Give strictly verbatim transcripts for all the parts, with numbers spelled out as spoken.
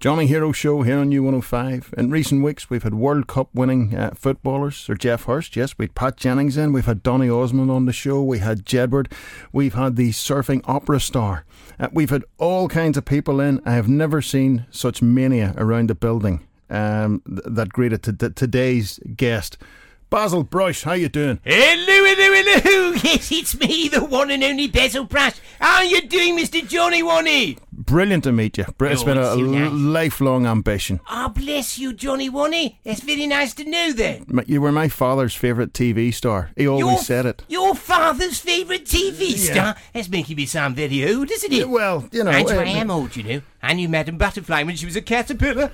Johnny Hero Show here on U one oh five. In recent weeks, we've had World Cup winning uh, footballers, Sir Geoff Hurst. Yes, we had Pat Jennings in. We've had Donny Osmond on the show. We had Jedward. We've had the surfing opera star. Uh, we've had all kinds of people in. I have never seen such mania around the building um, th- that greeted t- t- today's guest. Basil Brush, how you doing? Hello, hello, hello. Yes, it's me, the one and only Basil Brush. How are you doing, Mister Johnny Wonny? Brilliant to meet you. It's Oh, been a it's so nice. lifelong ambition. Oh, bless you, Johnny Wonny. That's very nice to know that. M- You were my father's favourite T V star. He always Your- said it. Your father's favourite T V star? That's making me sound very old, isn't it? Well, you know. Andrew, uh, I am old, you know. I knew Madame Butterfly when she was a caterpillar.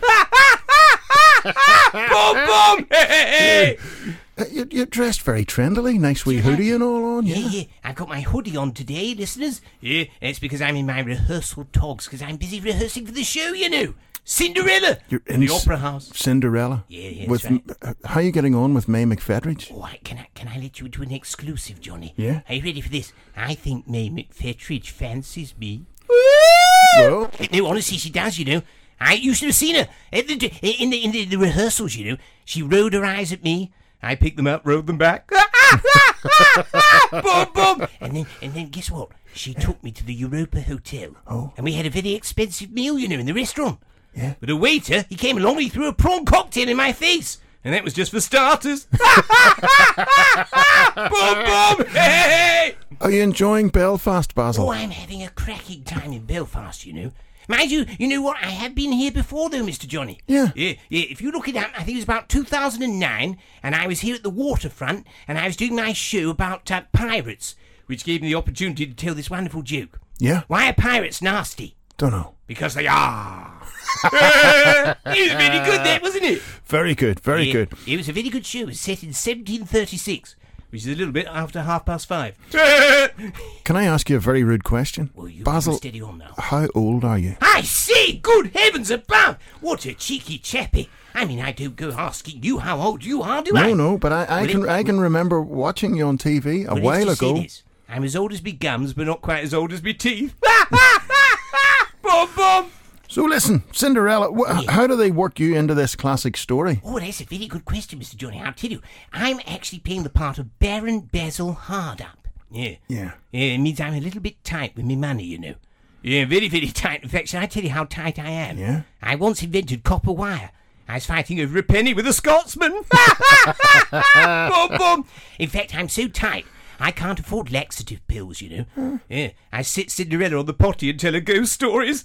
Boom, boom! Hey, hey. Uh, you- You're dressed very trendily. Nice wee hoodie and all on, Yeah, yeah. yeah. I've got my hoodie on today, listeners. Yeah, it's because I'm in my rehearsal togs, because I'm busy rehearsing for the show, you know. Cinderella. You're in the S- Opera House. Cinderella. Yeah, yeah, With that's right. m- uh, how are you getting on with May McFetridge? Oh, I, can I can I let you into an exclusive, Johnny? Yeah. Are you ready for this? I think May McFetridge fancies me. Well, No, honestly, she does, you know. I you should have seen her at the, in the in the, the rehearsals, you know. She rolled her eyes at me. I picked them up, rolled them back. Boom, boom. And then, and then, guess what? She took me to the Europa Hotel. Oh. And we had a very expensive meal, you know, in the restaurant. Yeah. But the waiter, he came along, he threw a prawn cocktail in my face. And that was just for starters. Boom, boom. Hey! are you enjoying Belfast, Basil? Oh, I'm having a cracking time in Belfast, you know. Mind you, you know what? I have been here before, though, Mister Johnny. Yeah. Yeah, yeah. If you look it up, I think it was about two thousand nine, and I was here at the waterfront, and I was doing my show about uh, pirates, which gave me the opportunity to tell this wonderful joke. Yeah. Why are pirates nasty? Don't know. Because they are. It was really good, that, wasn't it? Very good. Very Yeah, good. It was a very good show. It was set in seventeen thirty-six, which is a little bit after half past five. Can I ask you a very rude question? Well, you Basil, steady on now. how old are you? I say, good heavens above! What a cheeky chappy! I mean, I don't go asking you how old you are, do I? No, no, but I, I Well, can it- I can remember watching you on T V a Well, let's while just say ago. this. I'm as old as me gums, but not quite as old as me teeth. Boom, boom! So listen, Cinderella, wh- Yeah. how do they work you into this classic story? Oh, that's a very good question, Mister Johnny. I'll tell you. I'm actually playing the part of Baron Basil Hardup. Yeah. Yeah. Yeah, it means I'm a little bit tight with my money, you know. Yeah, very, very tight. In fact, shall I tell you how tight I am? Yeah. I once invented copper wire. I was fighting over a penny with a Scotsman. Boom, boom. In fact, I'm so tight, I can't afford laxative pills, you know. Yeah, I sit Cinderella on the potty and tell her ghost stories.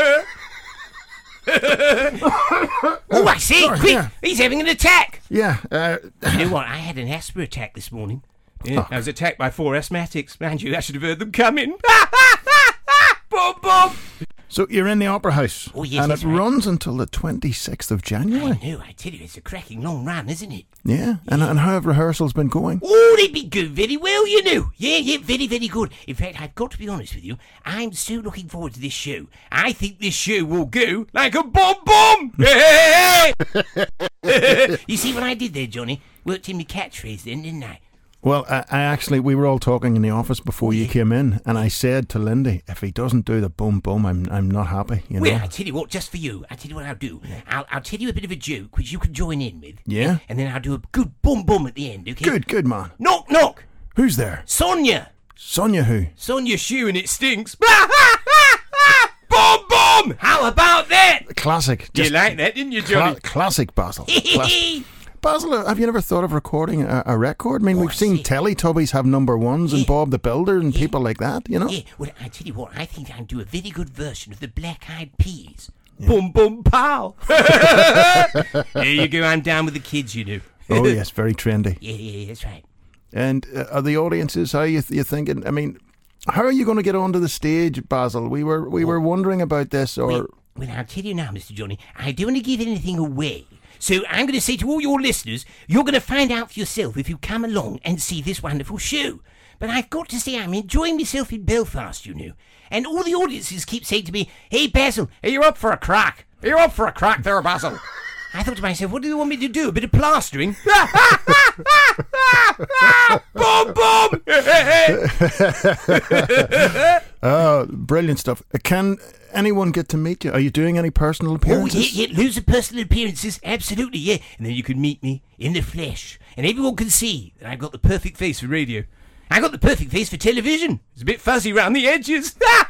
Oh, I see. Sorry, Quick, yeah. he's having an attack. Yeah. Uh, You know what? I had an asthma attack this morning. Yeah, Oh. I was attacked by four asthmatics. Man, you, I should have heard them coming. Boom, boom. so you're in the Opera House. Oh, yes, And that's it right. runs until the twenty-sixth of I January. know, I tell you, it's a cracking long run, isn't it? Yeah. And, and how have rehearsals been going? Oh, they've been going very well, you know. Yeah, yeah, very, very good. In fact, I've got to be honest with you. I'm so looking forward to this show. I think this show will go like a bomb bomb. Hey! You see what I did there, Johnny? Worked in my catchphrase then, didn't I? Well, I, I actually, we were all talking in the office before you came in, and I said to Lindy, if he doesn't do the boom boom, I'm I'm not happy, you know. Well, I tell you what, just for you, I tell you what I'll do. I'll, I'll tell you a bit of a joke which you can join in with. Yeah? And then I'll do a good boom boom at the end, okay? Good, good man. Knock, knock. Who's there? Sonia. Sonia who? Sonia's shoe and it stinks. Boom, boom. How about that? Classic. You Just like that, didn't you, cla- Johnny? classic Basil. Classic. Basil, have you never thought of recording a, a record? I mean, we've seen see. Teletubbies have number ones and Yeah. Bob the Builder and people like that, you know? Yeah, well, I tell you what, I think I'll do a very good version of the Black Eyed Peas. Boom, boom, pow. There you go, I'm down with the kids, you know. Oh, yes, very trendy. Yeah, yeah, yeah, that's right. And uh, are the audiences, how are you, th- you thinking? I mean, how are you going to get onto the stage, Basil? We were we were wondering about this, or... Well, well, I'll tell you now, Mister Johnny, I don't want to give anything away. So I'm going to say to all your listeners, you're going to find out for yourself if you come along and see this wonderful show. But I've got to say I'm enjoying myself in Belfast, you know. And all the audiences keep saying to me, hey, Basil, are you up for a crack? Are you up for a crack there, Basil? I thought to myself, what do they want me to do? A bit of plastering? Boom, boom! I Oh, brilliant stuff. Uh, Can anyone get to meet you? Are you doing any personal Oh, appearances? yeah, yeah, loads of personal appearances, absolutely, yeah. And then you can meet me in the flesh, and everyone can see that I've got the perfect face for radio. I got the perfect face for television. It's a bit fuzzy round the edges.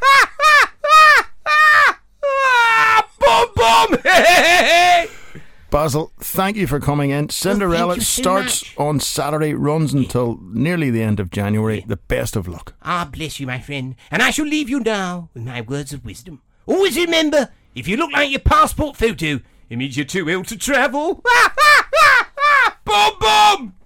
Boom, boom! Basil, thank you for coming in. Cinderella you so starts much. on Saturday, runs until nearly the end of January. The best of luck. Ah, bless you, my friend. And I shall leave you now with my words of wisdom. Always remember, if you look like your passport photo, it means you're too ill to travel. Boom, boom!